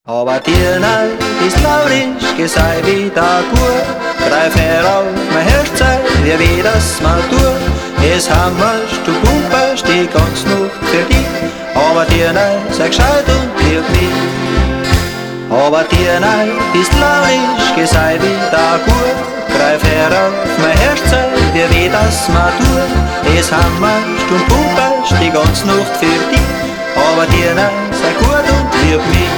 Aber die Nacht ist launisch, sei wieder gut. Greif herauf, mein Herz sei, wie das mal tut. Es hammerst, du pumperst die ganze Nacht für dich. Aber die Nacht sei gescheit und lieb mich. Aber die Nacht ist launisch, sei wieder gut. Greif herauf, mein Herz sei, wie das mal tut. Es hammerst und pumperst die ganze Nacht für dich. Aber die Nacht sei gut und lieb mich.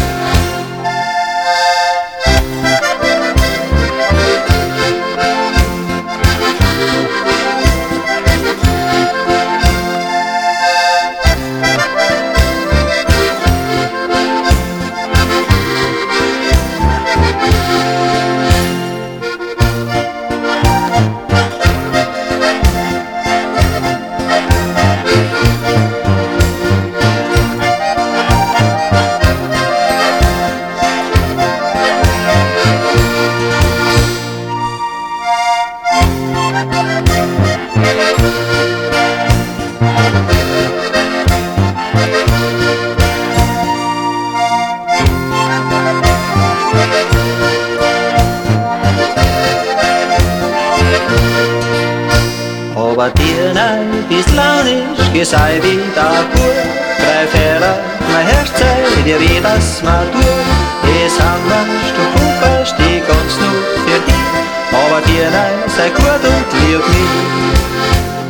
Aber die Nacht ist launisch, sei wieder gut. Greif herauf, mein Herz sei dir, wie das mal tut. Es hammerst, du pumperst die ganze Nacht für dich. Aber die Nacht sei gut und lieb mich.